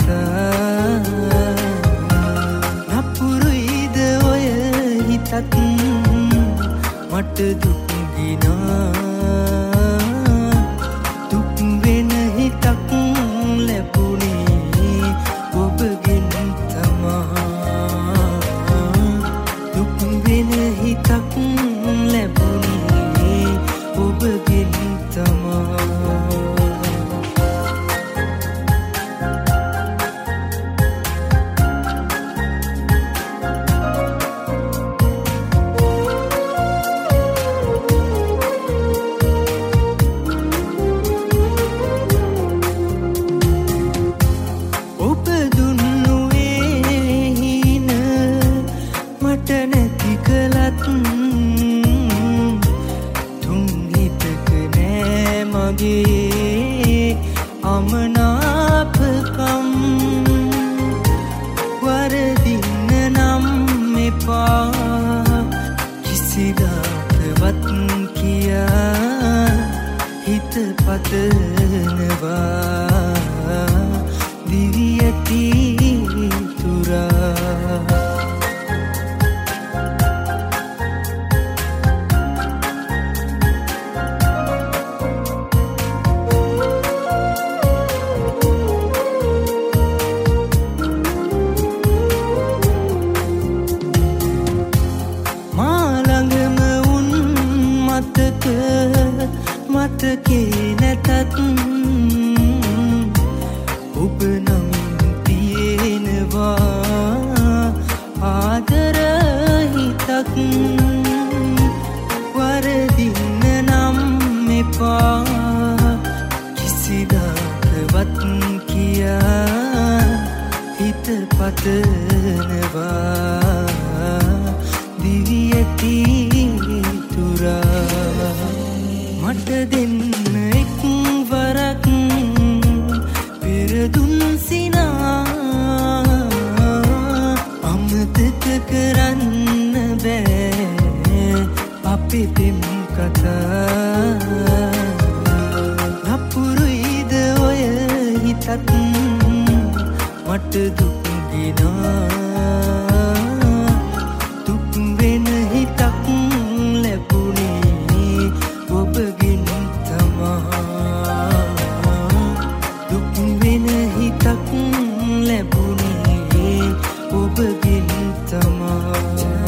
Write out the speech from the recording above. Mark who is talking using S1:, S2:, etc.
S1: නපුරුයිද ඔය හිතත් මට දුක් ගිනා දුක් වෙන හිතක් ලැබුණේ ඔබගෙන් තමා දුක් වෙන හිතක් ලැබුණේ ඔබගෙන් තමා අමනාපකම් වරදින්න නම් එපා කිසිදාකවත් කියා හිත පතනවා දිවියති තුරා මතකේ නැතත් ඔබ නම් තියෙනවා ආදර හිතක් වරදින්න නම් එපා කිසිදාකවත් කියා හිත පතනවා දිවියති තුරා මට දෙන්න එක් වරක් පෙරදුන් සිනා අමතක කරන්න බෑ අපේ දෙම් කතා නපුරුයිද ඔය හිතත් මට දුක් ගිනා දුක් වෙන හිතක් ලැබුණේ ඔබගෙන් තමා දුක් වෙන හිතක් ලැබුණේ ඔබගෙන් තමා